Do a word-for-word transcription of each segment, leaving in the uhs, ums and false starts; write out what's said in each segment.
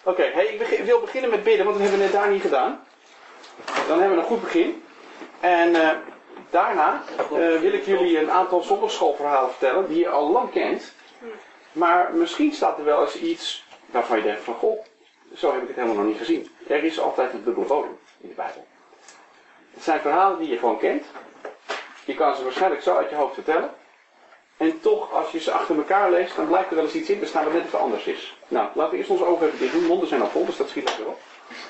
Oké, hey, ik, begin, ik wil beginnen met bidden, want dat hebben we net daar niet gedaan. Dan hebben we een goed begin. En uh, daarna uh, wil ik jullie een aantal zondagschoolverhalen vertellen die je al lang kent. Maar misschien staat er wel eens iets waarvan je denkt van, goh, zo heb ik het helemaal nog niet gezien. Er is altijd een dubbele bodem in de Bijbel. Het zijn verhalen die je gewoon kent. Je kan ze waarschijnlijk zo uit je hoofd vertellen. En toch, als je ze achter elkaar leest, dan blijkt er wel eens iets in te staan wat net even anders is. Nou, laten we eerst onze ogen even dicht doen. Monden zijn al vol, dus dat schiet lekker op.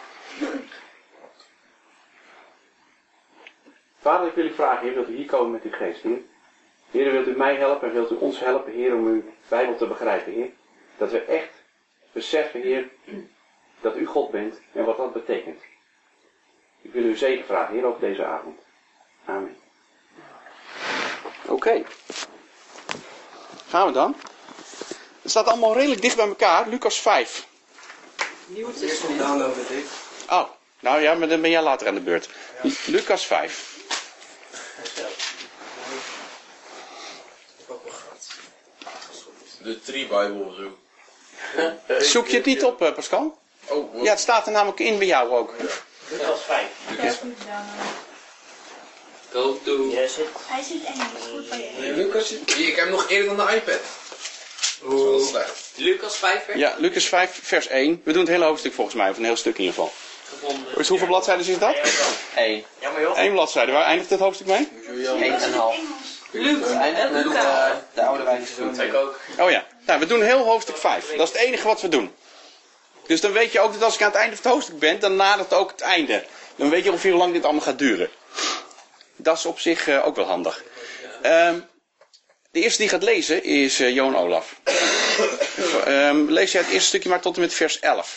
Vader, ik wil u vragen, Heer, wilt u hier komen met uw geest, Heer? Heer, wilt u mij helpen en wilt u ons helpen, Heer, om uw Bijbel te begrijpen, Heer? Dat we echt beseffen, Heer, dat u God bent en wat dat betekent. Ik wil u zegen vragen, Heer, over deze avond. Amen. Oké. Okay. Gaan we dan. Het staat allemaal redelijk dicht bij elkaar. Lucas vijf. Nieuw Testament. Oh, nou ja, maar dan ben jij later aan de beurt. Ja. Lucas vijf. De Tri-Bijbel of zo. Zoek je het niet op, Pascal? Oh, ja, het staat er namelijk in bij jou ook. Ja. Lucas vijf. Lucas. Go to. Yes, it. Hij zit Engels, goed bij je. Nee, Lucas, ik heb hem nog eerder dan de iPad. Dat is wel slecht. Lucas vijf, vers? Ja, Lucas vijf, vers één. We doen het hele hoofdstuk volgens mij, of een heel stuk in ieder geval. Gevonden. Dus hoeveel bladzijden is dat? Eén. Ja, maar joh. Eén bladzijde. Waar eindigt het hoofdstuk mee? Eén en een half. Luc. Eindigt met uh, de oude wijze. Ik ook. Oh ja. Nou, we doen heel hoofdstuk vijf. Dat is het enige wat we doen. Dus dan weet je ook dat als ik aan het einde van het hoofdstuk ben, dan nadert ook het einde. Dan weet je ongeveer hoe lang dit allemaal gaat duren. Dat is op zich uh, ook wel handig. Um, de eerste die gaat lezen is uh, Johan Olaf. um, lees jij het eerste stukje maar tot en met vers elf.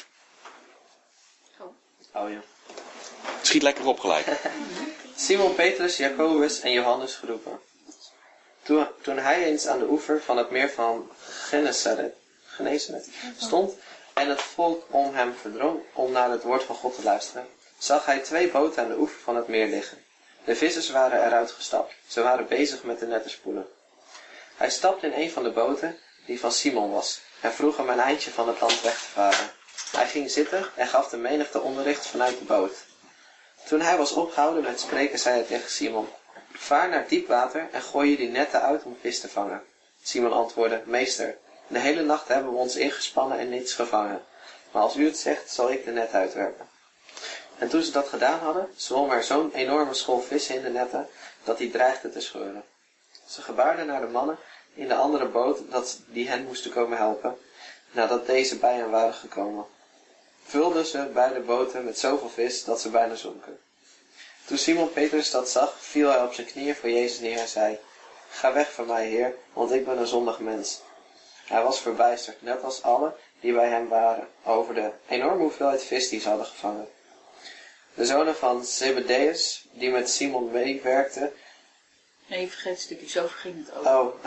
Oh ja. Schiet lekker op gelijk. Simon Petrus, Jacobus en Johannes geroepen. Toen, toen hij eens aan de oever van het meer van Genesaret, Genesaret stond en het volk om hem verdrong om naar het woord van God te luisteren, zag hij twee boten aan de oever van het meer liggen. De vissers waren eruit gestapt. Ze waren bezig met de netten spoelen. Hij stapte in een van de boten, die van Simon was, en vroeg hem een eindje van het land weg te varen. Hij ging zitten en gaf de menigte onderricht vanuit de boot. Toen hij was opgehouden met spreken, zei hij tegen Simon: vaar naar diep water en gooi je die netten uit om vis te vangen. Simon antwoordde: meester, de hele nacht hebben we ons ingespannen en niets gevangen. Maar als u het zegt, zal ik de net uitwerpen. En toen ze dat gedaan hadden, zwom er zo'n enorme school vissen in de netten, dat die dreigde te scheuren. Ze gebaarden naar de mannen in de andere boot dat die hen moesten komen helpen, nadat deze bij hen waren gekomen. Vulden ze beide boten met zoveel vis dat ze bijna zonken. Toen Simon Petrus dat zag, viel hij op zijn knieën voor Jezus neer en zei: ga weg van mij, Heer, want ik ben een zondig mens. Hij was verbijsterd, net als allen die bij hem waren, over de enorme hoeveelheid vis die ze hadden gevangen. De zonen van Zebedeus, die met Simon meewerkten... Nee, vergeet een stukje, zo verging het ook. Oh,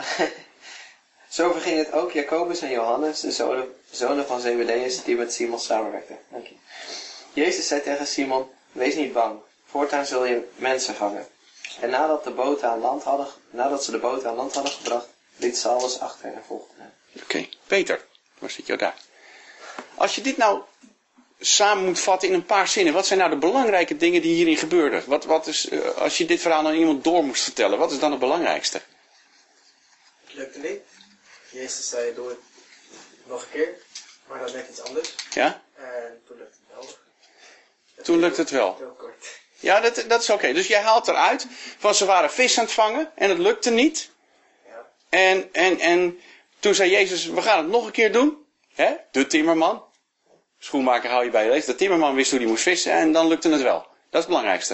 zo verging het ook Jacobus en Johannes, de zonen, zonen van Zebedeus, die met Simon samenwerkten. Dank je. Jezus zei tegen Simon: wees niet bang, voortaan zul je mensen vangen. En nadat, de boten aan land hadden, nadat ze de boot aan land hadden gebracht, liet ze alles achter en volgden hem. Oké, okay. Peter, waar zit jou daar? Als je dit nou samen moet vatten in een paar zinnen, wat zijn nou de belangrijke dingen die hierin gebeurden? Wat, wat is, uh, als je dit verhaal aan iemand door moest vertellen, wat is dan het belangrijkste? Het lukte niet. Jezus zei: doe het nog een keer, maar dan net iets anders. Ja? En toen lukte het wel. Het toen lukte het wel. Heel kort. Ja, dat, dat is oké. Okay. Dus jij haalt eruit van ze waren vis aan het vangen en het lukte niet. Ja. En, en, en toen zei Jezus: we gaan het nog een keer doen. Hè? De timmerman. Schoenmaker hou je bij je lees. De timmerman wist hoe hij moest vissen en dan lukte het wel. Dat is het belangrijkste.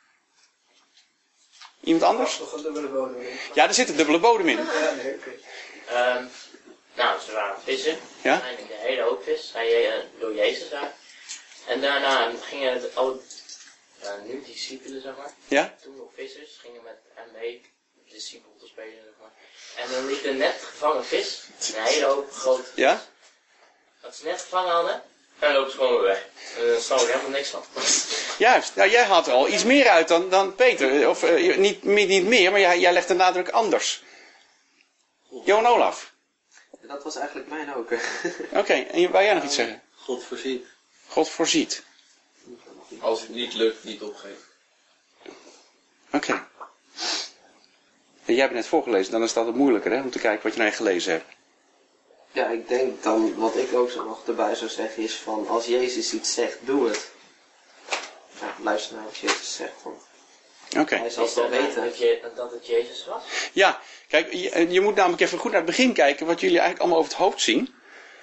Iemand anders? Er was nog een dubbele bodem in. Ja, er zit een dubbele bodem in. Ja, nee, oké. Okay. Um, nou, ze waren vissen. Ja? Uiteindelijk een hele hoop vis. Hij uh, door Jezus daar. En daarna gingen het al, uh, nu discipelen, zeg maar. Ja? Toen nog vissers, gingen met hem mee, discipel te spelen, zeg maar. En dan liep er net gevangen vis. Een hele hoop grote vis. Ja? Dat ze net gevangen hadden. En dan lopen ze gewoon weer weg. En dan snap ik helemaal niks van. Juist. Nou, jij haalt er al iets meer uit dan, dan Peter. Of uh, niet, niet meer, maar jij, jij legt de nadruk anders. Johan Olaf. Dat was eigenlijk mijn ook. Oké, okay, en wou jij nog iets zeggen? God voorziet. God voorziet. Als het niet lukt, niet opgeven. Oké. Okay. Jij hebt net voorgelezen, dan is het altijd moeilijker hè, om te kijken wat je nou gelezen hebt. Ja, ik denk dan, wat ik ook zo nog erbij zou zeggen is van, als Jezus iets zegt, doe het. Ja, luister naar wat Jezus zegt. Oké. Okay. Hij zal Is het wel dat, weten. dat, je, dat het Jezus was? Ja, kijk, je, je moet namelijk even goed naar het begin kijken wat jullie eigenlijk allemaal over het hoofd zien.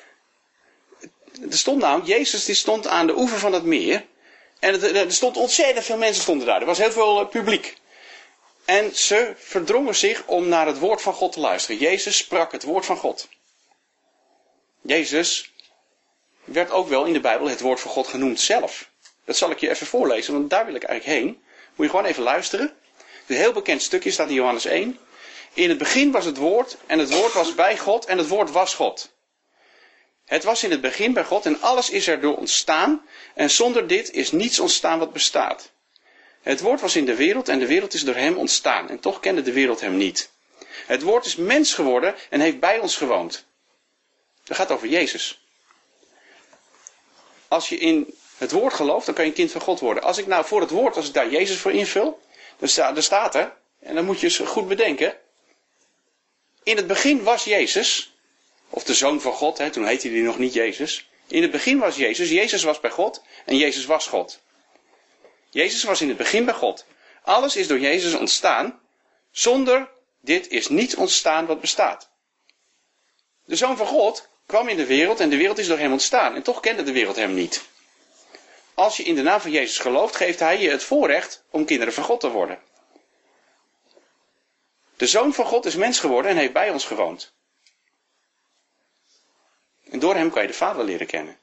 Er stond nou, Jezus die stond aan de oever van het meer. En het, er stond ontzettend veel mensen stonden daar. Er was heel veel uh, publiek. En ze verdrongen zich om naar het woord van God te luisteren. Jezus sprak het woord van God. Jezus werd ook wel in de Bijbel het woord van God genoemd zelf. Dat zal ik je even voorlezen, want daar wil ik eigenlijk heen. Moet je gewoon even luisteren. Het is een heel bekend stukje, staat in Johannes één. In het begin was het woord, en het woord was bij God, en het woord was God. Het was in het begin bij God, en alles is erdoor ontstaan, en zonder dit is niets ontstaan wat bestaat. Het woord was in de wereld, en de wereld is door hem ontstaan, en toch kende de wereld hem niet. Het woord is mens geworden, en heeft bij ons gewoond. Dat gaat over Jezus. Als je in het woord gelooft, dan kan je een kind van God worden. Als ik nou voor het woord, als ik daar Jezus voor invul, dan sta, dan staat er, en dan moet je eens goed bedenken. In het begin was Jezus, of de Zoon van God, hè, toen heette hij nog niet Jezus. In het begin was Jezus, Jezus was bij God en Jezus was God. Jezus was in het begin bij God. Alles is door Jezus ontstaan, zonder dit is niets ontstaan wat bestaat. De Zoon van God kwam in de wereld en de wereld is door hem ontstaan. En toch kende de wereld hem niet. Als je in de naam van Jezus gelooft, geeft hij je het voorrecht om kinderen van God te worden. De Zoon van God is mens geworden en heeft bij ons gewoond. En door hem kan je de Vader leren kennen.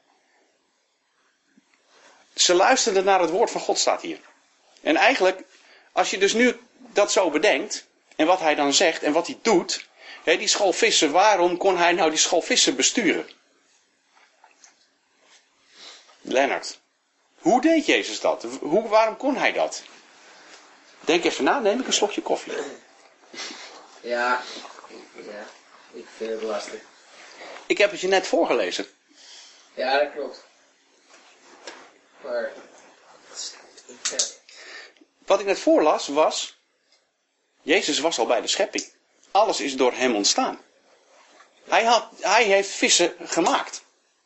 Ze luisterden naar het woord van God, staat hier. En eigenlijk, als je dus nu dat zo bedenkt, en wat hij dan zegt en wat hij doet, hè, die school vissen, waarom kon hij nou die school vissen besturen? Lennart, hoe deed Jezus dat? Hoe, waarom kon hij dat? Denk even na, neem ik een slokje koffie. Ja, ja, ik vind het lastig. Ik heb het je net voorgelezen. Ja, dat klopt. Maar, ja. Wat ik net voorlas was, Jezus was al bij de schepping. Alles is door hem ontstaan. Hij, had, hij heeft vissen gemaakt.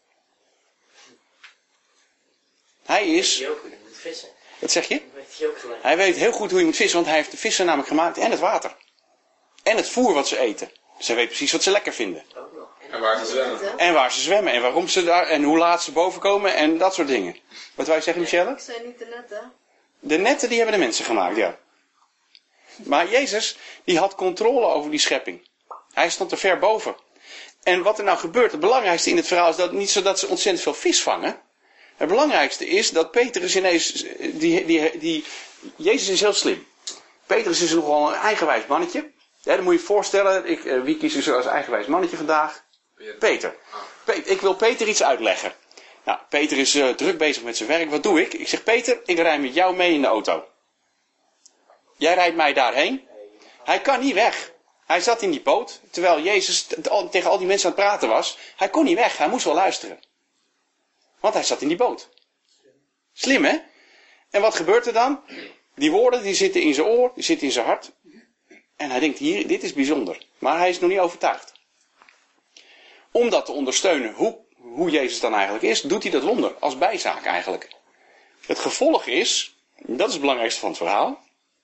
Hij is... Weet je ook hoe je moet vissen? Wat zeg je? Dat weet je ook gelijk. Hij weet heel goed hoe je moet vissen, want hij heeft de vissen namelijk gemaakt en het water. En het voer wat ze eten. Ze weet precies wat ze lekker vinden. Ook nog. En waar ze zwemmen. En waar ze zwemmen en waarom ze daar en hoe laat ze boven komen en dat soort dingen. Wat wij zeggen, Michelle? Ik zei niet de netten. De netten die hebben de mensen gemaakt, ja. Maar Jezus, die had controle over die schepping. Hij stond er ver boven. En wat er nou gebeurt, het belangrijkste in het verhaal is dat niet zo dat ze ontzettend veel vis vangen. Het belangrijkste is dat Petrus ineens, die, die, die, Jezus is heel slim. Petrus is nogal een eigenwijs mannetje. Ja, dan moet je je voorstellen, ik, uh, wie kies ik als eigenwijs mannetje vandaag? Peter. Peter. Ik wil Peter iets uitleggen. Nou, Peter is uh, druk bezig met zijn werk. Wat doe ik? Ik zeg, Peter, ik rij met jou mee in de auto. Jij rijdt mij daarheen. Hij kan niet weg. Hij zat in die boot, terwijl Jezus tegen al die mensen aan het praten was. Hij kon niet weg, hij moest wel luisteren. Want hij zat in die boot. Slim, hè? En wat gebeurt er dan? Die woorden die zitten in zijn oor, die zitten in zijn hart. En hij denkt, hier, dit is bijzonder. Maar hij is nog niet overtuigd. Om dat te ondersteunen, hoe, hoe Jezus dan eigenlijk is, doet hij dat wonder. Als bijzaak eigenlijk. Het gevolg is, dat is het belangrijkste van het verhaal.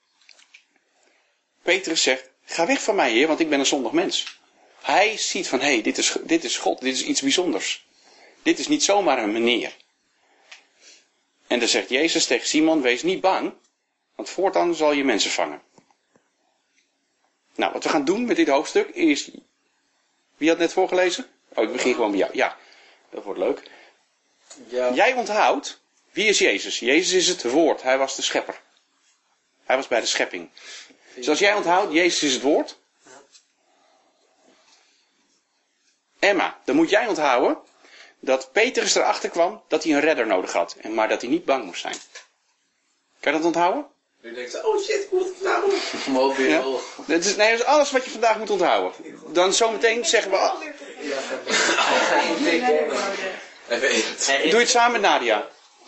Petrus zegt, ga weg van mij, Heer, want ik ben een zondig mens. Hij ziet van, hé, hey, dit is, dit is God, dit is iets bijzonders. Dit is niet zomaar een meneer. En dan zegt Jezus tegen Simon, wees niet bang, want voortaan zal je mensen vangen. Nou, wat we gaan doen met dit hoofdstuk is... Wie had net voorgelezen? Oh, ik begin gewoon bij jou. Ja, dat wordt leuk. Ja. Jij onthoudt, wie is Jezus? Jezus is het woord, hij was de schepper. Hij was bij de schepping. Dus als jij onthoudt, Jezus is het woord. Emma, dan moet jij onthouden dat Petrus erachter kwam dat hij een redder nodig had. En maar dat hij niet bang moest zijn. Kan je dat onthouden? Nu denkt ze, oh shit, hoe moet het nou? Mobiel. Ja. Dat is, nee, dat is alles wat je vandaag moet onthouden. Dan zometeen zeggen we... Ja, Even eten. Hij Doe je het samen met Nadia.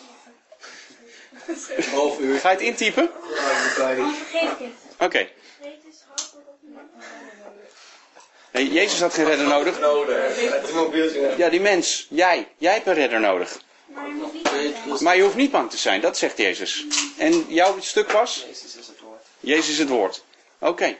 Een half uur. Ga je het intypen? Ja, dat kan niet. Vergeet ik het. Oké. Nee, Jezus had geen redder nodig. Nodig. Het is mobieltje. Ja, die mens. Jij. Jij hebt een redder nodig. Maar je moet niet. Maar je hoeft niet bang te zijn, dat zegt Jezus. En jouw stuk was? Jezus is het woord. Jezus is het woord. Oké.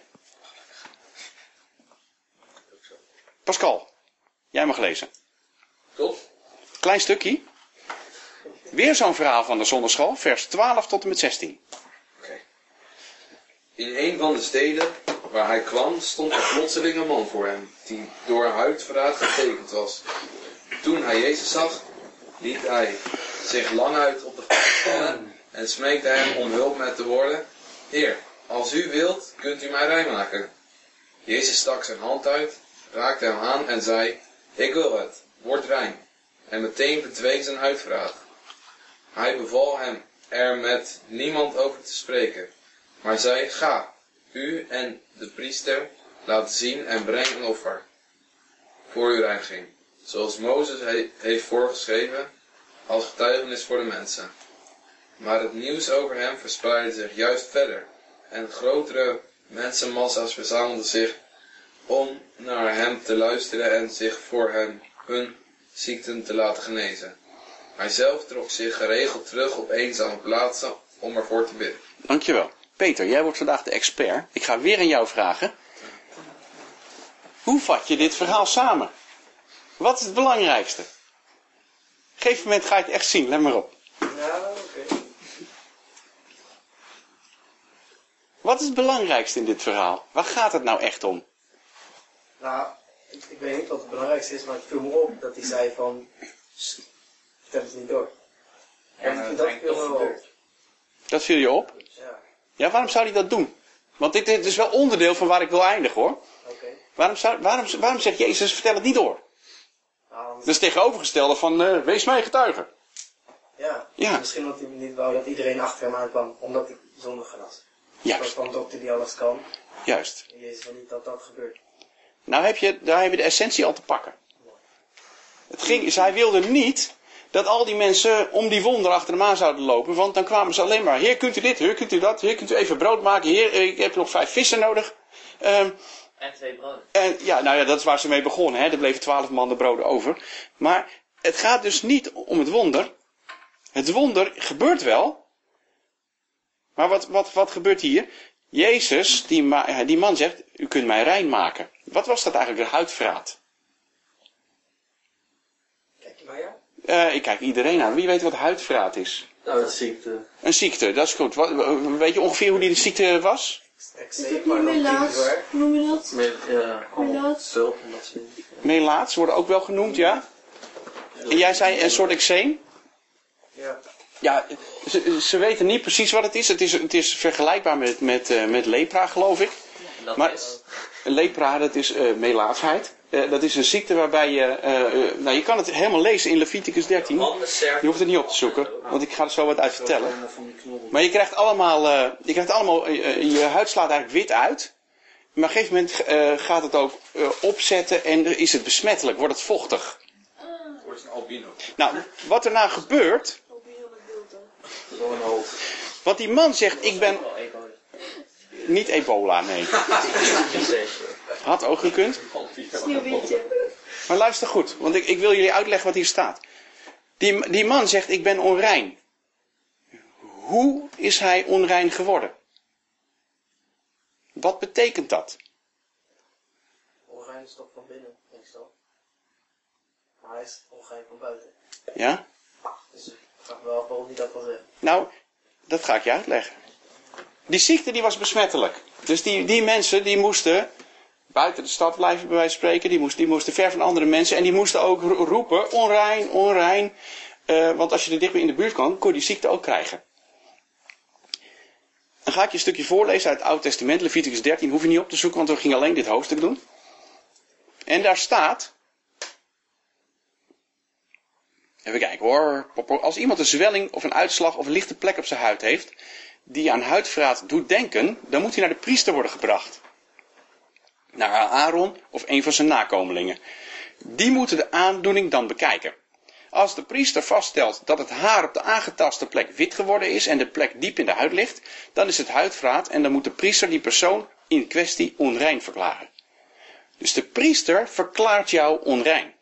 Pascal, jij mag lezen. Top. Klein stukje. Weer zo'n verhaal van de zonderschool, vers twaalf tot en met zestien. Oké. In een van de steden waar hij kwam, stond een plotseling een man voor hem, die door huidverraad getekend was. Toen hij Jezus zag, liet hij zich lang uit op de grond vallen en smeekte hem om hulp met de woorden: Heer, als u wilt, kunt u mij rein maken. Jezus stak zijn hand uit, raakte hem aan en zei: Ik wil het, word rein. En meteen bedween zijn huidverraad. Hij beval hem er met niemand over te spreken, maar zei: Ga, u en de priester, laat zien en breng een offer voor uw reiniging, zoals Mozes he- heeft voorgeschreven, als getuigenis voor de mensen. Maar het nieuws over hem verspreidde zich juist verder, en grotere mensenmassa's verzamelden zich om naar hem te luisteren en zich voor hen hun ziekten te laten genezen. Hij zelf trok zich geregeld terug op eenzame plaatsen om ervoor te bidden. Dankjewel. Peter, jij wordt vandaag de expert. Ik ga weer aan jou vragen. Hoe vat je dit verhaal samen? Wat is het belangrijkste? Op een gegeven moment ga je het echt zien, let maar op. Ja, oké. Wat is het belangrijkste in dit verhaal? Waar gaat het nou echt om? Nou, ik, ik weet niet wat het belangrijkste is, maar het viel me op dat hij zei van... "Sst, vertel het niet door. En ik vind dat viel me wel op. Dat viel je op? Ja, Ja, waarom zou hij dat doen? Want dit, dit is wel onderdeel van waar ik wil eindigen, hoor. oké. Waarom, zou, waarom, waarom zegt Jezus, vertel het niet door? Nou, anders- Dat is tegenovergestelde van, eh, wees mij getuige. ja. Ja. Misschien omdat hij niet wou dat iedereen achter hem aankwam, omdat hij zondig was. Juist, Van dokter die alles kan. juist. En Jezus wil niet dat dat gebeurt. Nou heb je, daar heb je de essentie al te pakken. Het ging, zij wilden niet dat al die mensen om die wonder achter hem aan zouden lopen. Want dan kwamen ze alleen maar, heer kunt u dit, heer kunt u dat, heer kunt u even brood maken, heer ik heb nog vijf vissen nodig. Ehm, En twee broden. en ja, nou ja, dat is waar ze mee begonnen. Hè. Er bleven twaalf mannen broden over. Maar het gaat dus niet om het wonder. Het wonder gebeurt wel. Maar wat, wat, wat gebeurt hier? Jezus, die, ma- die man zegt, u kunt mij rein maken. Wat was dat eigenlijk, de huidverraad? Kijk je maar ja? Eh, ik kijk iedereen aan. Wie weet wat huidverraad is? Nou, dat is ziekte. Een ziekte, dat is goed. Wat, weet je ongeveer hoe die de ziekte was? Is het niet melaats? Hoe noem je dat? Met ja, Melaats? zulp en dat soort dingen. Melaats worden ook wel genoemd, ja. En jij zei een soort eczeem? Ja. Ja, ze, ze weten niet precies wat het is. Het is, het is vergelijkbaar met, met, uh, met lepra, geloof ik. Dat Maar is... lepra, dat is uh, melaatsheid. Uh, dat is een ziekte waarbij je... Uh, uh, nou, je kan het helemaal lezen in Leviticus dertien. Je hoeft het niet op te zoeken, want ik ga er zo wat uit vertellen. Maar je krijgt allemaal... Uh, je krijgt allemaal uh, je huid slaat eigenlijk wit uit. Maar op een gegeven moment uh, gaat het ook uh, opzetten en is het besmettelijk, wordt het vochtig. Wordt een albino. Nou, wat er nou gebeurt... Want die man zegt, ik ben... Wel ebola. Niet ebola, nee. Had ook gekund. Sneeuwwitje. Maar luister goed, want ik, ik wil jullie uitleggen wat hier staat. Die, die man zegt, ik ben onrein. Hoe is hij onrein geworden? Wat betekent dat? Ongein is toch van binnen, meestal. Maar hij is ongein van buiten. Ja? Dus ik vraag me wel af waarom hij dat wil zeggen. Nou, dat ga ik je uitleggen. Die ziekte die was besmettelijk. Dus die, die mensen die moesten buiten de stad blijven, bij wijze van spreken. Die moesten, die moesten ver van andere mensen. En die moesten ook ro- roepen, onrein, onrein. Uh, want als je er dichtbij in de buurt kwam, kon je die ziekte ook krijgen. Dan ga ik je een stukje voorlezen uit het Oude Testament, Leviticus dertien. Hoef je niet op te zoeken, want we gingen alleen dit hoofdstuk doen. En daar staat... Even kijken hoor. Als iemand een zwelling of een uitslag of een lichte plek op zijn huid heeft, die aan huidverraad doet denken, dan moet hij naar de priester worden gebracht. Naar Aaron of een van zijn nakomelingen. Die moeten de aandoening dan bekijken. Als de priester vaststelt dat het haar op de aangetaste plek wit geworden is en de plek diep in de huid ligt, dan is het huidverraad en dan moet de priester die persoon in kwestie onrein verklaren. Dus de priester verklaart jou onrein.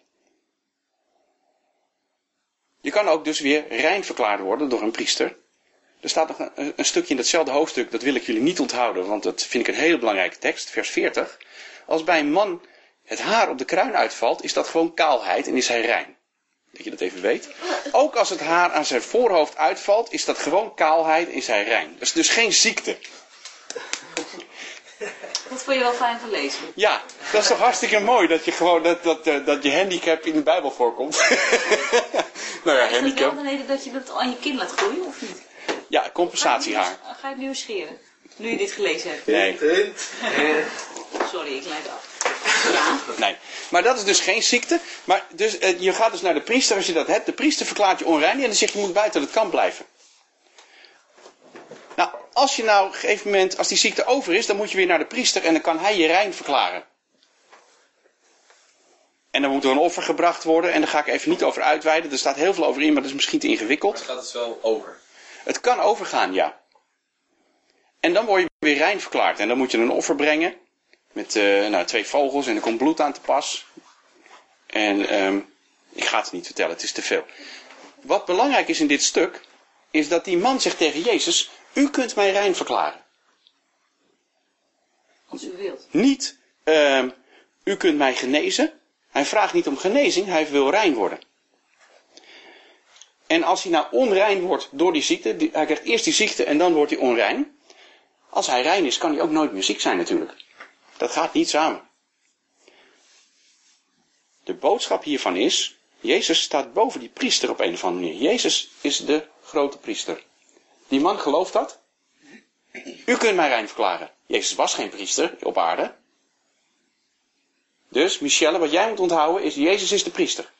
Je kan ook dus weer rein verklaard worden door een priester. Er staat nog een, een stukje in datzelfde hoofdstuk, dat wil ik jullie niet onthouden, want dat vind ik een hele belangrijke tekst, vers veertig. Als bij een man het haar op de kruin uitvalt, is dat gewoon kaalheid en is hij rein. Dat je dat even weet. Ook als het haar aan zijn voorhoofd uitvalt, is dat gewoon kaalheid en is hij rein. Dat is dus geen ziekte. Dat vond je wel fijn van lezen. Ja, dat is toch hartstikke mooi dat je gewoon dat, dat, dat je handicap in de Bijbel voorkomt. Nou ja, Is het wel handicap. de reden dat je dat aan je kin laat groeien, of niet? Ja, compensatiehaar. Ga je het nu scheren? Nu je dit gelezen hebt. Nee. Sorry, ik leid af. Ja. Nee, maar dat is dus geen ziekte. Maar dus, eh, je gaat dus naar de priester als je dat hebt. De priester verklaart je onrein en dan zegt je moet buiten het kamp blijven. Nou, als je nou op een gegeven moment, als die ziekte over is, dan moet je weer naar de priester en dan kan hij je rein verklaren. En dan moet er een offer gebracht worden en daar ga ik even niet over uitweiden. Er staat heel veel over in, maar dat is misschien te ingewikkeld. Maar gaat het wel over? Het kan overgaan, ja. En dan word je weer rein verklaard en dan moet je een offer brengen. Met uh, nou, twee vogels en er komt bloed aan te pas. En um, ik ga het niet vertellen, het is te veel. Wat belangrijk is in dit stuk, is dat die man zegt tegen Jezus, u kunt mij rein verklaren. Als u wilt. Niet, um, u kunt mij genezen. Hij vraagt niet om genezing, hij wil rein worden. En als hij nou onrein wordt door die ziekte, die, hij krijgt eerst die ziekte en dan wordt hij onrein. Als hij rein is, kan hij ook nooit meer ziek zijn natuurlijk. Dat gaat niet samen. De boodschap hiervan is, Jezus staat boven die priester op een of andere manier. Jezus is de grote priester. Die man gelooft dat. U kunt mij rein verklaren. Jezus was geen priester op aarde. Dus, Michelle, wat jij moet onthouden is, Jezus is de priester.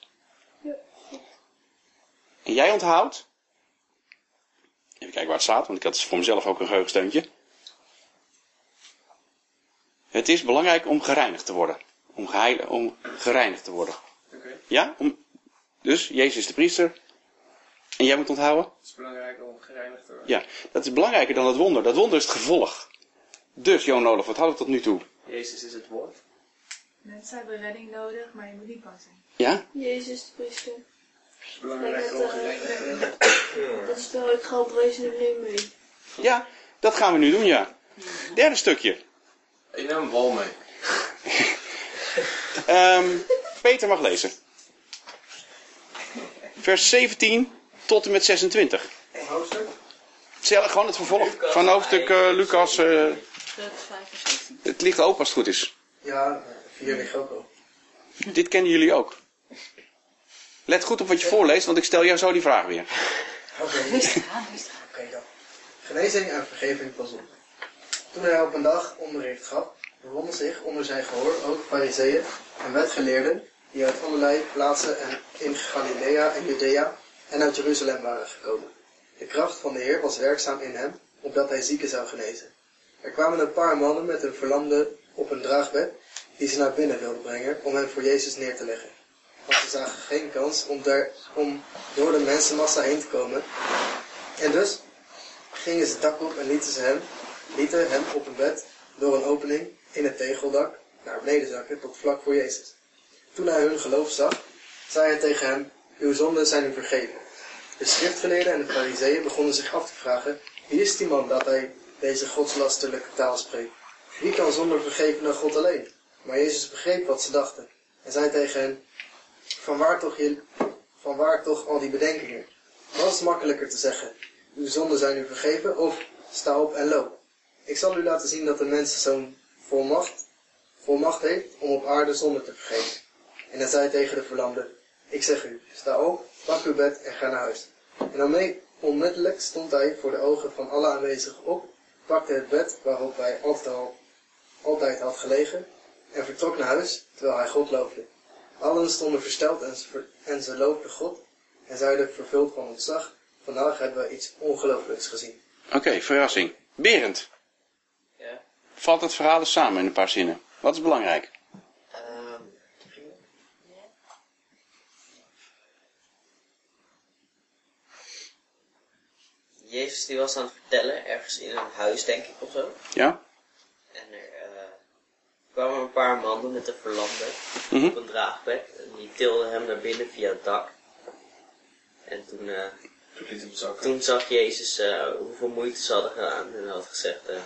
En jij onthoudt, even kijken waar het staat, want ik had voor mezelf ook een geheugensteuntje. Het is belangrijk om gereinigd te worden. Om, geheil, om gereinigd te worden. Okay. Ja? Om, dus, Jezus is de priester. En jij moet onthouden? Het is belangrijk om gereinigd te worden. Ja, dat is belangrijker dan het wonder. Dat wonder is het gevolg. Dus, Johan Olaf, wat hadden we tot nu toe? Jezus is het woord. Mensen hebben redding nodig, maar je moet niet bang zijn. Ja? Jezus de priester. Het is belangrijk om gereinigd te worden. Dat spel ik ga op reis in de mee. Ja, dat gaan we nu doen, ja. Derde stukje. Ik neem een bal mee. Um, Peter mag lezen. Vers zeventien tot en met zesentwintig. Een hoofdstuk? Zel- Gewoon het vervolg van hoofdstuk uh, Lucas. Uh, vijf en zestien. het ligt open als het goed is. Ja, vier ligt ook al. Dit kennen jullie ook. Let goed op wat je voorleest, want ik stel jou zo die vraag weer. Oké, Rustig aan, rustig aan. Oké dan. Genezing en vergeving van zonde. Toen hij op een dag onderricht gaf, bevonden zich onder zijn gehoor ook fariseeën en wetgeleerden die uit allerlei plaatsen en in Galilea en Judea en uit Jeruzalem waren gekomen. De kracht van de Heer was werkzaam in hem, opdat hij zieken zou genezen. Er kwamen een paar mannen met een verlamde op een draagbed, die ze naar binnen wilden brengen om hem voor Jezus neer te leggen. Want ze zagen geen kans om, der, om door de mensenmassa heen te komen. En dus gingen ze het dak op en lieten, ze hem, lieten hem op een bed door een opening in het tegeldak naar beneden zakken tot vlak voor Jezus. Toen hij hun geloof zag, zei hij tegen hem, uw zonden zijn u vergeven. De schriftgeleerden en de fariseeën begonnen zich af te vragen, wie is die man dat hij deze godslasterlijke taal spreekt? Wie kan zonder vergeven dan God alleen? Maar Jezus begreep wat ze dachten en zei tegen hen, vanwaar toch, je, vanwaar toch al die bedenkingen? Wat is makkelijker te zeggen, uw zonden zijn u vergeven of sta op en loop? Ik zal u laten zien dat de mensenzoon volmacht, volmacht heeft om op aarde zonde te vergeven. En hij zei tegen de verlamde, ik zeg u, sta op, pak uw bed en ga naar huis. En dan onmiddellijk stond hij voor de ogen van alle aanwezigen op, pakte het bed waarop hij altijd, al, altijd had gelegen en vertrok naar huis, terwijl hij God loofde. Allen stonden versteld en ze, en ze loofden God en zeiden vervuld van ontzag, vandaag hebben we iets ongelooflijks gezien. Oké, okay, verrassing. Berend. Ja. Valt het verhaal eens samen in een paar zinnen. Wat is belangrijk? Um, Jezus die was aan het vertellen, ergens in een huis denk ik of zo. Ja? En er uh, kwamen een paar mannen met een verlamde Mhm. op een draagbek. En die tilden hem naar binnen via het dak. En toen, uh, Toen liet hem zakken. toen zag Jezus uh, hoeveel moeite ze hadden gedaan. En hij had gezegd... Uh,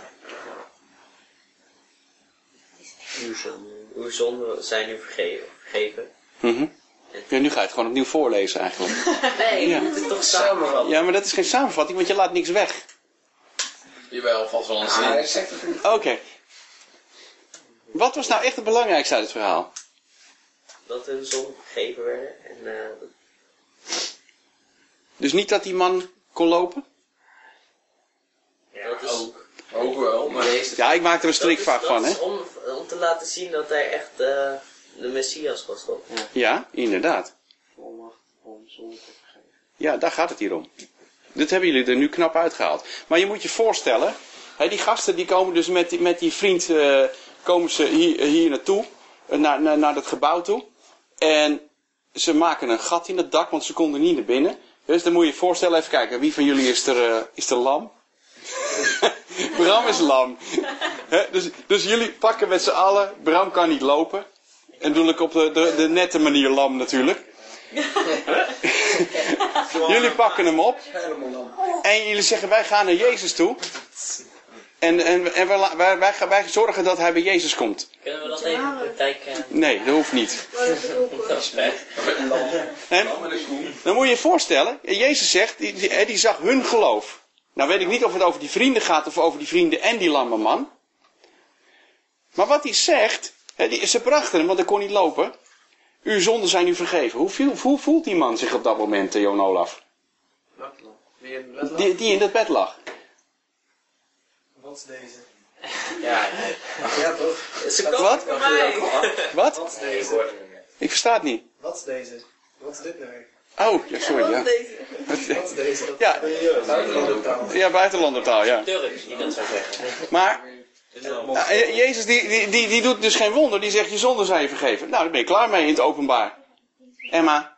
uw zonden, uw zonden zijn nu vergeven. vergeven. Mhm. Ja, nu ga je het gewoon opnieuw voorlezen eigenlijk. Nee, Ja. je moet het toch samenvatten. Ja, maar dat is geen samenvatting, want je laat niks weg. Jawel, vast wel een Ah, hij zin. zegt het niet. Oké. Wat was nou echt het belangrijkste uit het verhaal? Dat hun zonden vergeven werden. En uh, dat, Dus niet dat die man kon lopen? Ja, dat is... Ook. Ook wel, maar... Jezus, Ja, ik maak er een dat strikvraag is- van, dat hè? is om, om te laten zien dat hij echt uh, de Messias was, toch? Ja, inderdaad. Volmacht om zonde te vergeven. Ja, daar gaat het hier om. Dit hebben jullie er nu knap uitgehaald. Maar je moet je voorstellen, hè, die gasten die komen dus met die, met die vriend uh, komen ze hier, hier naartoe, uh, naar, naar, naar dat gebouw toe. En ze maken een gat in het dak, want ze konden niet naar binnen. Dus dan moet je je voorstellen, even kijken, wie van jullie is er, uh, is er lam? Bram is lam. Hè, dus, dus jullie pakken met z'n allen, Bram kan niet lopen. En doe ik op de, de, de nette manier lam natuurlijk. Jullie pakken hem op. En jullie zeggen, wij gaan naar Jezus toe. En, en, en wij, wij, wij, wij zorgen dat hij bij Jezus komt. Kunnen we dat even in de praktijk... Uh, Nee, dat hoeft niet. dat is pech. En dan moet je je voorstellen, Jezus zegt, die, die, die zag hun geloof. Nou weet ik niet of het over die vrienden gaat of over die vrienden en die lamme man. Maar wat hij zegt, hè, die, ze brachten hem, want hij kon niet lopen. Uw zonden zijn u vergeven. Hoe, viel, hoe voelt die man zich op dat moment, Johan Olaf? Wie in het Die, die in dat bed lag. Wat is deze? Ja, Ja, toch? Ze Wat? komen voor mij. Wat? Wat is nee, ik deze? hoor het niet meer. Ik versta het niet. Wat is deze? Wat is dit nou weer? Oh, ja, sorry. Ja, Wat is deze? Dat ja, buitenlandtaal. ja buitenlandertaal, ja. Turks die dat zou zeggen. Maar eh, Jezus die, die, die, die doet dus geen wonder. Die zegt, je zonden zijn je vergeven. Nou, daar ben je klaar mee in het openbaar. Emma.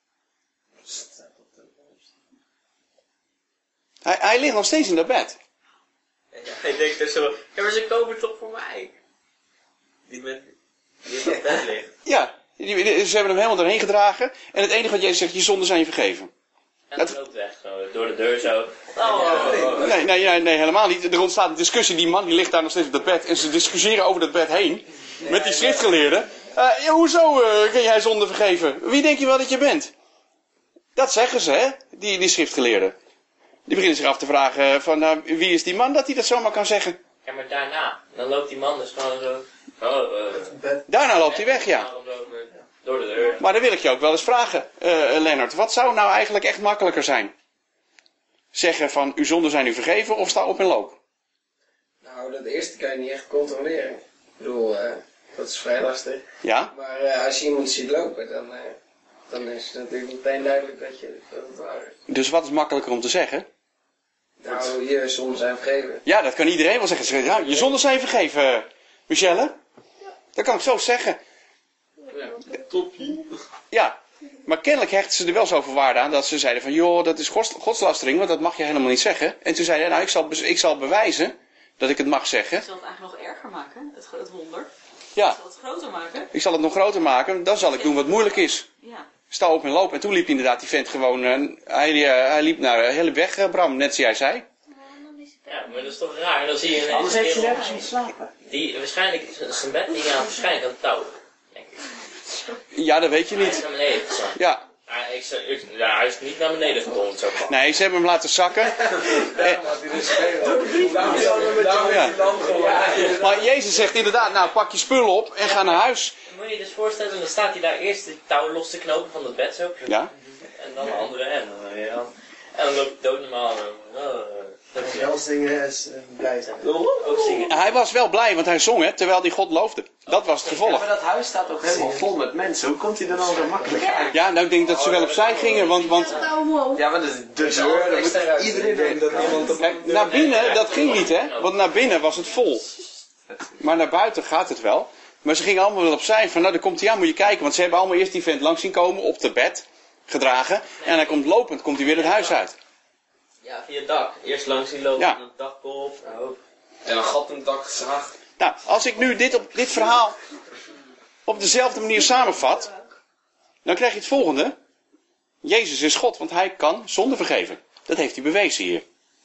Hij, hij ligt nog steeds in dat bed. Ja, ik denk er zo, ja maar ze komen toch voor mij. Die met, die in dat bed ligt. Ja, die, die- ze hebben hem helemaal erheen gedragen. En het enige wat Jezus zegt, je zonden zijn je vergeven. En het loopt weg, zo, door de deur zo. Oh, Nee, nee, nee, nee, helemaal niet. Er ontstaat een discussie. Die man die ligt daar nog steeds op dat bed. En ze discussiëren over dat bed heen. Met die schriftgeleerden. Uh, ja, hoezo uh, kun jij zonde vergeven? Wie denk je wel dat je bent? Dat zeggen ze, hè? Die, die schriftgeleerden. Die beginnen zich af te vragen van uh, wie is die man dat hij dat zomaar kan zeggen? ja, maar daarna, dan loopt die man dus gewoon zo. Oh, eh. Bed. Daarna loopt hij weg, ja. Daarom lopen, door de deur. Maar dan wil ik je ook wel eens vragen, uh, Lennart. Wat zou nou eigenlijk echt makkelijker zijn? Zeggen van, uw zonden zijn u vergeven of sta op en loop? Nou, dat eerste kan je niet echt controleren. Ik bedoel, uh, dat is vrij lastig. Ja? Maar uh, als je iemand ziet lopen, dan, uh, dan is het natuurlijk meteen duidelijk dat, je, dat het waar is. Dus wat is makkelijker om te zeggen? Nou, je zonden zijn vergeven. Ja, dat kan iedereen wel zeggen. Ze zeggen, ja, je zonden zijn vergeven, Michelle. Dat kan ik zo zeggen. Toppie. Ja, maar kennelijk hechten ze er wel zoveel waarde aan dat ze zeiden van, joh, dat is gods, godslastering, want dat mag je helemaal niet zeggen. En toen zei hij, nou, ik zal, ik zal bewijzen dat ik het mag zeggen. Ik zal het eigenlijk nog erger maken, het, het wonder. Ik Ja, zal het groter maken. ik zal het nog groter maken, dan zal ik doen wat moeilijk is. Ja. Sta op en loop. En toen liep inderdaad die vent gewoon, uh, hij, uh, hij liep naar uh, hele weg, uh, Bram, net zoals jij zei. Ja, maar dat is toch raar. En dan zie je ineens Anders een heeft ze kerel nergens geslapen. die waarschijnlijk zijn bed niet aan, waarschijnlijk aan het touw. Denk ik. Ja, dat weet je Hij is niet. naar beneden gezakt. Ja, Ja, ik, zou- ik, ja, hij is niet naar beneden gedonderd zo van. nee, ze hebben hem laten zakken. Eh, ja. Maar Jezus zegt inderdaad, nou pak je spullen op en ga naar huis. Dan moet je je dus voorstellen, dan staat hij daar eerst de touw los te knopen van het bed zo. Ja? En dan de andere en dan weer aan. En dan loopt hij doodnormaal. en dan, oh, dat is Wel zingen en s- en blij zijn. ook zingen. Hij was wel blij, want hij zong, hè, terwijl hij God loofde. Dat was het Ja, gevolg. maar dat huis staat ook helemaal vol met mensen. Hoe komt hij er dan zo makkelijk uit? Ja, nou ik denk dat ze wel opzij gingen, want, want Ja, maar dat is de deur. Dan moet iedereen denk dat niemand op kijk, naar binnen, dat ging niet, hè. Want naar binnen was het vol. Maar naar buiten gaat het wel. Maar ze gingen allemaal wel opzij van, nou daar komt hij aan, moet je kijken. Want ze hebben allemaal eerst die vent langs zien komen, op de bed, gedragen. En hij komt lopend, komt hij weer het huis uit. Ja, via het dak. Eerst langs die lopen, Ja. en het dak op. Nou, En een gat in het dak gezaagd. Nou, als ik nu dit, op, dit verhaal op dezelfde manier samenvat, dan krijg je het volgende. Jezus is God, want hij kan zonde vergeven. Dat heeft hij bewezen hier.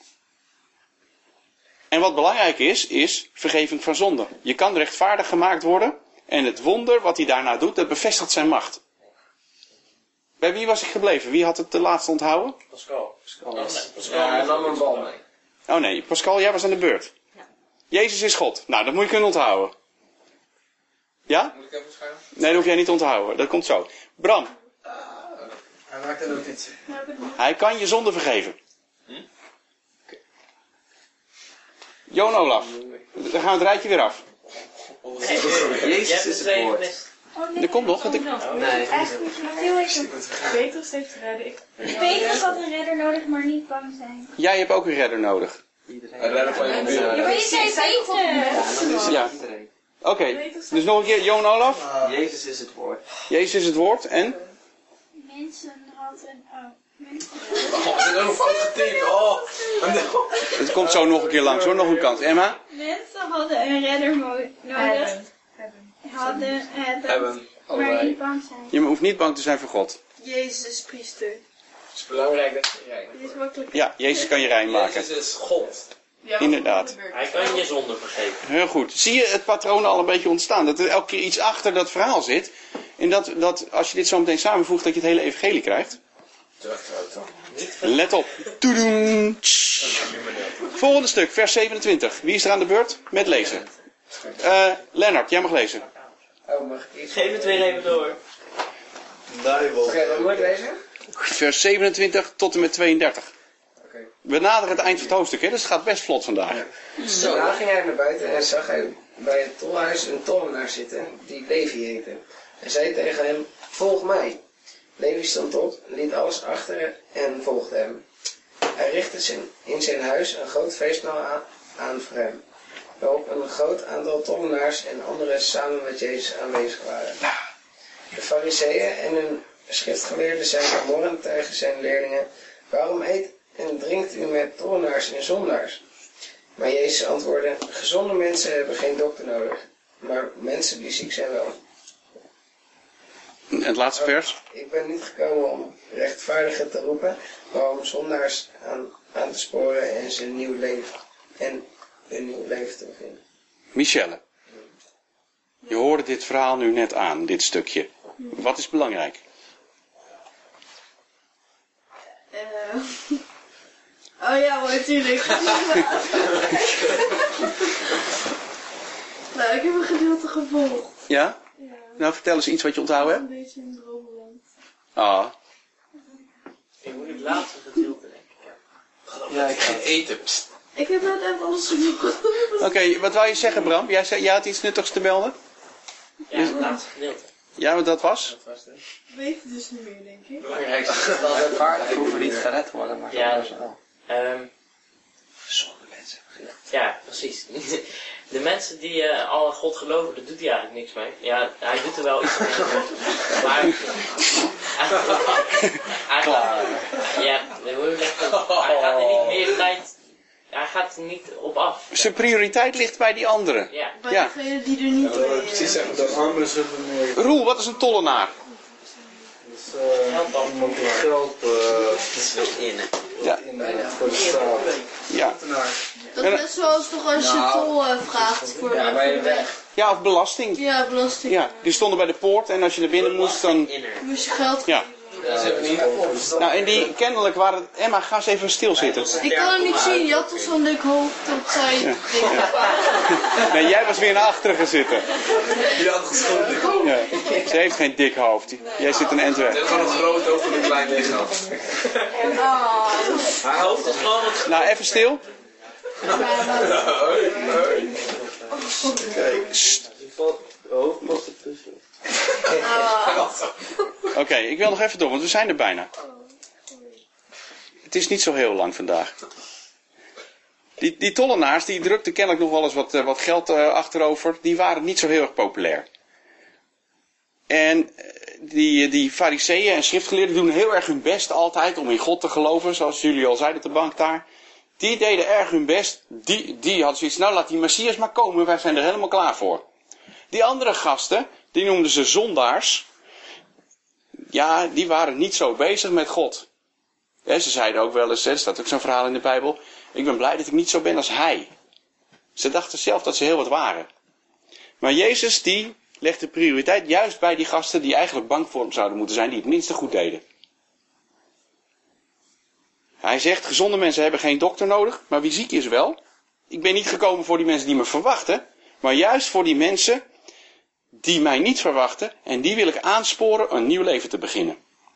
En wat belangrijk is, is vergeving van zonde. Je kan rechtvaardig gemaakt worden en het wonder wat hij daarna doet, dat bevestigt zijn macht. Bij wie was ik gebleven? Wie had het de laatste onthouden? Pascal. Pascal. Oh, nee, Pascal. Ja, hij nam een bal mee. Oh nee, Pascal, jij was aan de beurt. Ja. Jezus is God. Nou, dat moet je kunnen onthouden. Ja? Moet ik even schrijven? Nee, dat hoef jij niet te onthouden. Dat komt zo. Bram, Hij maakt een notitie. hij kan je zonde vergeven. Joon Olaf, dan gaan we het rijtje weer af. Jezus is het woord. Oh, nee. Er komt nog. Want ik... Nee. Eigenlijk moet je nog heel even Petrus heeft te redden. Ik... Petrus had een redder nodig, maar niet bang zijn. Jij hebt ook een redder nodig. Iedereen. Hij redde van je Ja, buurt. maar je zei Petrus. Ja. Iedereen. Oké, dus nog een keer. Joon Olaf, Jezus is het woord. Jezus is het woord en... Mensen hadden... Oh, mensen... Oh, we zijn ook nog fout getekend. Oh. Het komt zo nog een keer langs hoor, nog een kans. Emma? Mensen hadden een redder mo- nodig. Hebben. Hebben. Hadden, hebben, Hebben. maar Allebei. niet bang zijn. Je hoeft niet bang te zijn voor God. Jezus is priester. Het is belangrijk dat je rijdt. Dit is makkelijk. Ja, Jezus kan je rein maken. Jezus is God. Ja, Inderdaad. Hij kan je zonde vergeven. Heel goed. Zie je het patroon al een beetje ontstaan? Dat er elke keer iets achter dat verhaal zit. En dat, dat als je dit zo meteen samenvoegt, dat je het hele evangelie krijgt. Terug, terug, terug. Let op. Toedoen. Tsch. Volgende stuk, vers zevenentwintig. Wie is er aan de beurt? Met lezen. Eh Lennart, jij mag lezen. Oh, mag ik iets? Geef het weer even door. Oké, dan moet ik lezen? Vers zevenentwintig tot en met tweeëndertig. Oké. We naderen het eind van het hoofdstuk, hè? Dus het gaat best vlot vandaag. Zo. Daarna ging hij naar buiten en zag hij bij het tolhuis een tollenaar zitten, die Levi heette. Hij zei tegen hem, volg mij. Levi stond op, liet alles achter en volgde hem. Hij richtte zijn, in zijn huis een groot feestmaal aan, aan voor hem, waarop een groot aantal tollenaars en anderen samen met Jezus aanwezig waren. De fariseeën en hun schriftgeleerden zeiden morren tegen zijn leerlingen, waarom eet en drinkt u met tollenaars en zondaars? Maar Jezus antwoordde, gezonde mensen hebben geen dokter nodig, maar mensen die ziek zijn wel. En het laatste vers. Ik ben niet gekomen om rechtvaardigen te roepen, maar om zondaars aan, aan te sporen en ze een nieuw leven en een nieuw leven te beginnen. Michelle. Je hoorde dit verhaal nu net aan, dit stukje. Wat is belangrijk? Eh. Oh ja, maar natuurlijk. Nou, ik heb een gedeelte gevolgd. Ja? Ja, Nou, vertel eens iets wat je onthouden een hebt. beetje in droomland. Ah. Ik moet het laatste gedeelte denken. Ja, ik ga. Geen eten. Psst. Ik heb net even alles genoeg. Oké, wat wou je zeggen, Bram? Jij, zei, jij had iets nuttigs te melden? Ja, het laatste gedeelte. Ja, wat dat was? Dat was het. Ik weet het dus niet meer, denk ik. Belangrijkste. Wel rechtvaardig hoeven niet gered worden, maar Ja. zo wel. Ehm Gezonde mensen. ja, precies. De mensen die uh, al in God geloven, daar doet hij eigenlijk niks mee. Ja, hij doet er wel iets mee. Maar eigenlijk, eigenlijk ja, dat moet ik echt- hij gaat er niet meer de tijd, hij gaat er niet op af. Zijn prioriteit ligt bij die anderen. Ja, Bij Ja. degene die er niet Dat wil ik mee precies zeggen, de armen zullen meer. Roel, wat is een tollenaar? Dus, eh, Geld dan. iemand die geld eh, In. Ja. in, eh, voor de staat. Ja. Ambtenaar. Dat is net zoals toch als je Nou. tol eh, vraagt voor, Ja, voor bij de de weg. weg. Ja, of belasting. Ja, belasting. Ja, die stonden bij de poort en als je naar binnen moest, dan... inner. Moest je geld Ja. Dat hebben we niet opgepast. Nou, en die kennelijk waren... Emma, ga eens even stilzitten. Ik kan hem niet zien, je had toch zo'n dik hoofd dat zij... Ja. Nee, jij was weer naar achteren gaan zitten. Je had geschoten. Ja. Ze heeft geen dik hoofd. Jij zit een end Je weg. hebt gewoon een groot hoofd en een klein lichaam. Haar hoofd is gewoon wat Nou, even stil. Oké, ik wil nog even door, want we zijn er bijna. Het is niet zo heel lang vandaag. Die, die tollenaars, die drukten kennelijk nog wel eens wat, eh, wat geld eh, achterover. Die waren niet zo heel erg populair. En eh, die, die fariseeën en schriftgeleerden doen heel erg hun best altijd om in God te geloven, zoals jullie al zeiden op de bank daar. Die deden erg hun best. Die, die hadden zoiets, nou laat die Messias maar komen, wij zijn er helemaal klaar voor. Die andere gasten, die noemden ze zondaars. Ja, die waren niet zo bezig met God. Ja, ze zeiden ook wel eens, er staat ook zo'n verhaal in de Bijbel, ik ben blij dat ik niet zo ben als hij. Ze dachten zelf dat ze heel wat waren. Maar Jezus die legde prioriteit juist bij die gasten die eigenlijk bang voor hem zouden moeten zijn, die het minste goed deden. Hij zegt, gezonde mensen hebben geen dokter nodig, maar wie ziek is wel. Ik ben niet gekomen voor die mensen die me verwachten, maar juist voor die mensen die mij niet verwachten en die wil ik aansporen een nieuw leven te beginnen.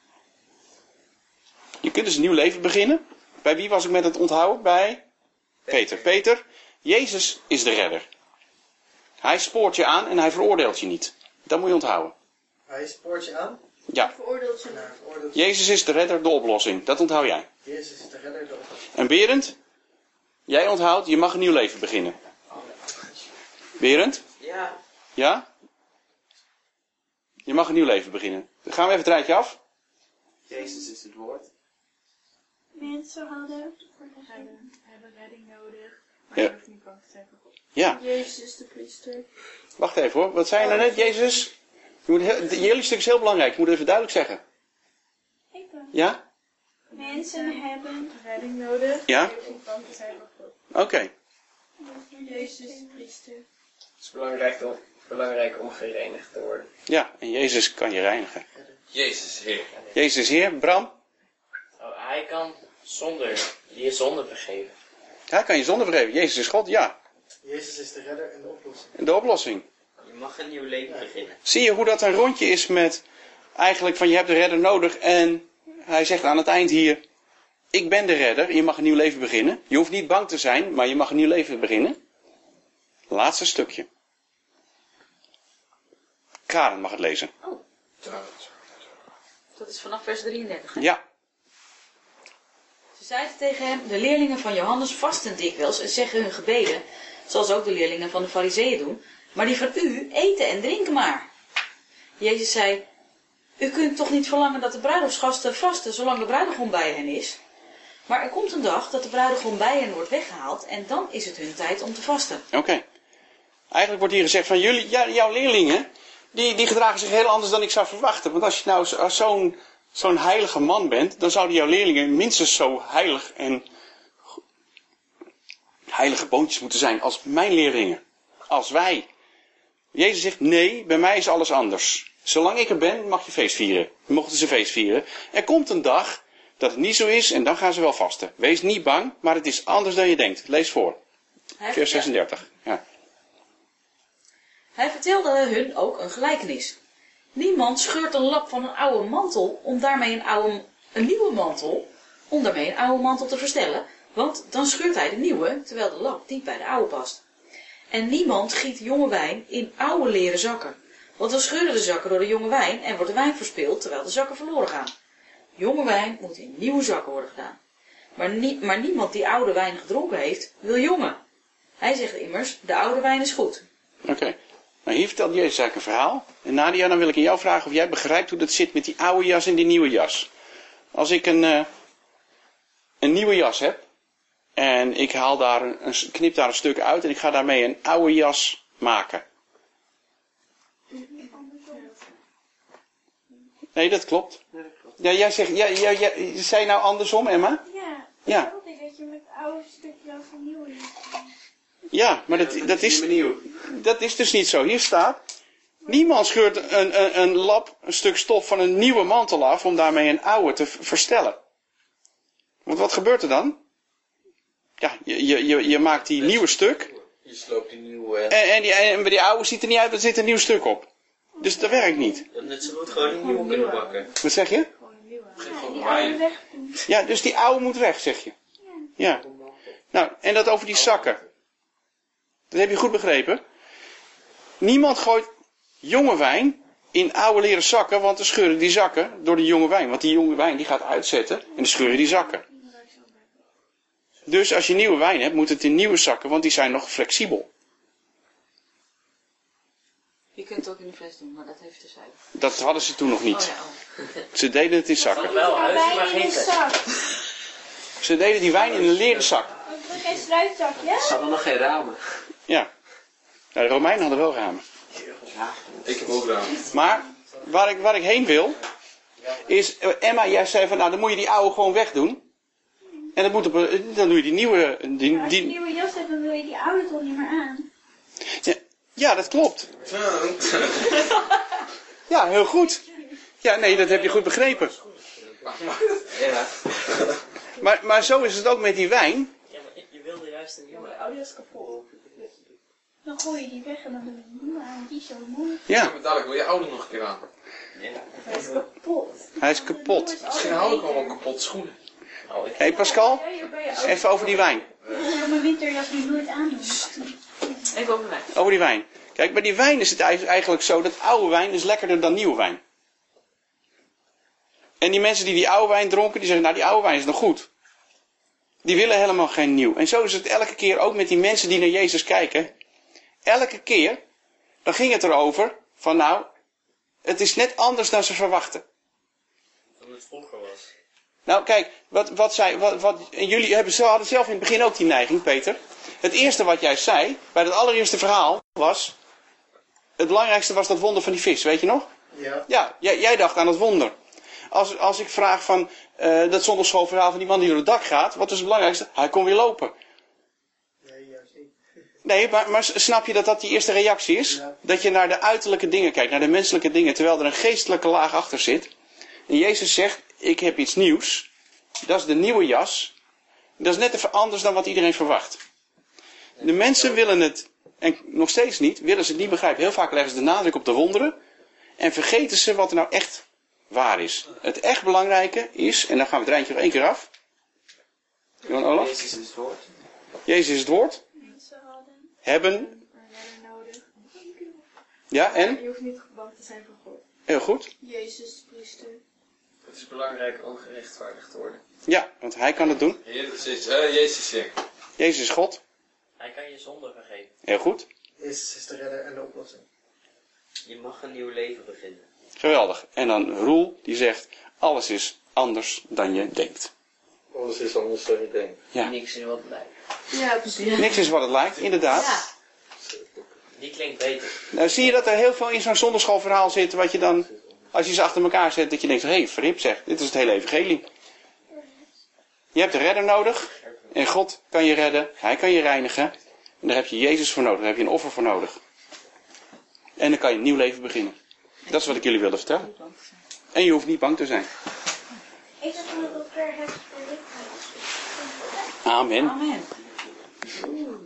Je kunt dus een nieuw leven beginnen. Bij wie was ik met het onthouden? Bij Peter. Peter, Jezus is de redder. Hij spoort je aan en hij veroordeelt je niet. Dat moet je onthouden. Hij spoort je aan. Ja. Veroordeelt je. En hij veroordeelt je. Jezus is de redder, de oplossing. Dat onthoud jij. Jezus is de redder, de oplossing. En Berend, jij onthoudt, je mag een nieuw leven beginnen. Berend? Ja. Ja? Je mag een nieuw leven beginnen. Dan gaan we even het rijtje af. Jezus is het woord. Mensen hadden Hebben, hebben redding nodig, maar Ja. je hoeft niet bang te zijn voor God. Ja. Jezus is de priester. Wacht even hoor. Wat zei je nou net, Jezus? Je moet heel, de- jullie stuk is heel belangrijk. Je moet het even duidelijk zeggen. Ik ben. Ja? Mensen hebben Redding nodig, Ja? maar je hoeft niet bang te zijn voor God. Oké. Jezus is de priester. Het is belangrijk om, belangrijk om gereinigd te worden. Ja, en Jezus kan je reinigen. Jezus Heer. Jezus is Heer. Bram, Oh, hij kan zonder, die is zonde vergeven. hij kan je zonde vergeven. Jezus is God, ja. Jezus is de redder en de oplossing. En de oplossing. Je mag een nieuw leven beginnen. Zie je hoe dat een rondje is met eigenlijk van je hebt de redder nodig en hij zegt aan het eind hier, ik ben de redder, je mag een nieuw leven beginnen. Je hoeft niet bang te zijn, maar je mag een nieuw leven beginnen. Laatste stukje. Karen mag het lezen. Dat is vanaf vers drieëndertig. Hè? Ja. Ze zeiden tegen hem, de leerlingen van Johannes vasten dikwijls en zeggen hun gebeden, zoals ook de leerlingen van de Farizeeën doen, maar die van u eten en drinken maar. Jezus zei, u kunt toch niet verlangen dat de bruiloftsgasten vasten zolang de bruidegom bij hen is? Maar er komt een dag dat de bruidegom bij hen wordt weggehaald en dan is het hun tijd om te vasten. Oké. Eigenlijk wordt hier gezegd van jullie, ja, jouw leerlingen, die, die gedragen zich heel anders dan ik zou verwachten. Want als je nou zo- als zo'n zo'n heilige man bent, dan zouden jouw leerlingen minstens zo heilig en go- heilige boontjes moeten zijn als mijn leerlingen. Als wij. Jezus zegt, nee, bij mij is alles anders. Zolang ik er ben, mag je feest vieren. Mochten ze feest vieren. Er komt een dag dat het niet zo is en dan gaan ze wel vasten. Wees niet bang, maar het is anders dan je denkt. Lees voor. Hij Vers zesendertig. Ja. Hij vertelde hun ook een gelijkenis. Niemand scheurt een lap van een oude mantel om daarmee een, oude, een nieuwe mantel, om daarmee een oude mantel te verstellen, want dan scheurt hij de nieuwe, terwijl de lap niet bij de oude past. En niemand giet jonge wijn in oude leren zakken, want dan scheuren de zakken door de jonge wijn en wordt de wijn verspild, terwijl de zakken verloren gaan. Jonge wijn moet in nieuwe zakken worden gedaan. Maar, nie, maar niemand die oude wijn gedronken heeft, wil jonge. Hij zegt immers, de oude wijn is goed. Oké. Nou, hier vertelt Jezus eigenlijk een verhaal. En Nadia, dan wil ik aan jou vragen of jij begrijpt hoe dat zit met die oude jas en die nieuwe jas. Als ik een, uh, een nieuwe jas heb en ik haal daar een, een, knip daar een stuk uit en ik ga daarmee een oude jas maken. Nee, dat klopt. Ja, jij zegt, ja, ja, ja, zei je nou andersom, Emma? Ja, Ja. ik wilde dat je met oude stukje als een nieuwe jas kan. Ja, maar dat, dat, is, dat is dus niet zo. Hier staat, niemand scheurt een, een, een lap, een stuk stof van een nieuwe mantel af om daarmee een oude te v- verstellen. Want wat gebeurt er dan? Ja, je, je, je, je maakt die nieuwe stuk Je sloopt die nieuwe. en, en, die, en bij die oude ziet er niet uit, er zit een nieuw stuk op. Dus dat werkt niet. Net zo goed gewoon een nieuwe kunnen bakken. Wat zeg je? Gewoon een nieuwe. Ja, die oude weg doen. Ja, dus die oude moet weg, zeg je. Ja. Nou, en dat over die zakken. Dat heb je goed begrepen. Niemand gooit jonge wijn in oude leren zakken, want dan scheuren die zakken door de jonge wijn. Want die jonge wijn die gaat uitzetten en dan scheuren die zakken. Dus als je nieuwe wijn hebt, moet het in nieuwe zakken, want die zijn nog flexibel. Je kunt het ook in de fles doen, maar dat heeft terzijde. Dat hadden ze toen nog niet. Oh ja, oh. Ze deden het in zakken. Wel huis, maar Wijn in geen een fles. zak. Ze deden die wijn in een leren zak. Ook geen sluitzakje? Ze hadden nog geen ramen. Ja. Nou, de Romeinen hadden wel ramen. Ik heb ook raam. Maar waar ik, waar ik heen wil, is, uh, Emma, jij zei van, nou dan moet je die oude gewoon wegdoen. En dat moet op, een- dan doe je die nieuwe, die, Maar als je een die, nieuwe jas hebt, dan wil je die oude toch niet meer aan. ja, ja, dat klopt. Ja, heel goed. Ja, nee, dat heb je goed begrepen. Ja. Maar, maar zo is het ook met die wijn. Ja, maar je- je wilde juist een nieuwe. De oude is kapot. Dan gooi je die weg en dan doe je die nieuwe aan. Die is zo mooi. Ja, Maar dadelijk wil je oude nog een keer aan. Hij is kapot. hij is kapot. Misschien hou ik wel wel kapot schoenen. Oh, ik Hé hey Pascal, Ja, hier ben je ook. even over die wijn. Ik wil mijn winterjas nu nooit aandoen. Even over mij. Over die wijn. Kijk, bij die wijn is het eigenlijk eigenlijk zo dat oude wijn is lekkerder dan nieuwe wijn. En die mensen die die oude wijn dronken, die zeggen, nou die oude wijn is nog goed. Die willen helemaal geen nieuw. En zo is het elke keer ook met die mensen die naar Jezus kijken. Elke keer, dan ging het erover van nou, het is net anders dan ze verwachten. dan het vroeger was. Nou kijk, wat, wat zij, wat, wat, en jullie hebben, zo- hadden zelf in het begin ook die neiging, Peter. Het eerste wat jij zei, bij het allereerste verhaal, was, het belangrijkste was dat wonder van die vis, weet je nog? Ja. Ja, jij, jij dacht aan het wonder. Als, als ik vraag van uh, dat zondagschoolverhaal van die man die door het dak gaat, wat is het belangrijkste? Hij kon weer lopen. Nee, juist niet. Nee, maar, maar snap je dat dat die eerste reactie is? Ja. Dat je naar de uiterlijke dingen kijkt, naar de menselijke dingen, terwijl er een geestelijke laag achter zit. En Jezus zegt, ik heb iets nieuws. Dat is de nieuwe jas. Dat is net even anders dan wat iedereen verwacht. De mensen willen het, en nog steeds niet, willen ze het niet begrijpen. Heel vaak leggen ze de nadruk op de wonderen. En vergeten ze wat er nou echt waar is. Het echt belangrijke is, en dan gaan we het rijntje nog één keer af. Johan Olaf? Jezus is het woord. Jezus is het woord. Mensen hadden Hebben. een redder nodig. Ja, en? Je hoeft niet bang te zijn voor God. Heel goed. Jezus, priester. Het is belangrijk om gerechtvaardigd te worden. Ja, want hij kan het doen. Jezus, uh, Jezus zegt. Jezus is God. Hij kan je zonde vergeven. Heel goed. Jezus is de redder en de oplossing. Je mag een nieuw leven beginnen. Geweldig. En dan Roel, die zegt, alles is anders dan je denkt. Alles is anders dan je denkt. Ja. Niks in wat lijkt. Ja, precies. Niks is wat het lijkt, inderdaad. Ja. Die klinkt beter. Nou, zie je dat er heel veel in zo'n zondagschoolverhaal zit, wat je dan, als je ze achter elkaar zet, dat je denkt, hé, hey, verhip zeg, dit is het hele evangelie. Je hebt de redder nodig, en God kan je redden, hij kan je reinigen, en daar heb je Jezus voor nodig, daar heb je een offer voor nodig. En dan kan je een nieuw leven beginnen. Dat is wat ik jullie wilde vertellen. En je hoeft niet bang te zijn. Ik heb nog op per het verlicht. Amen. Amen.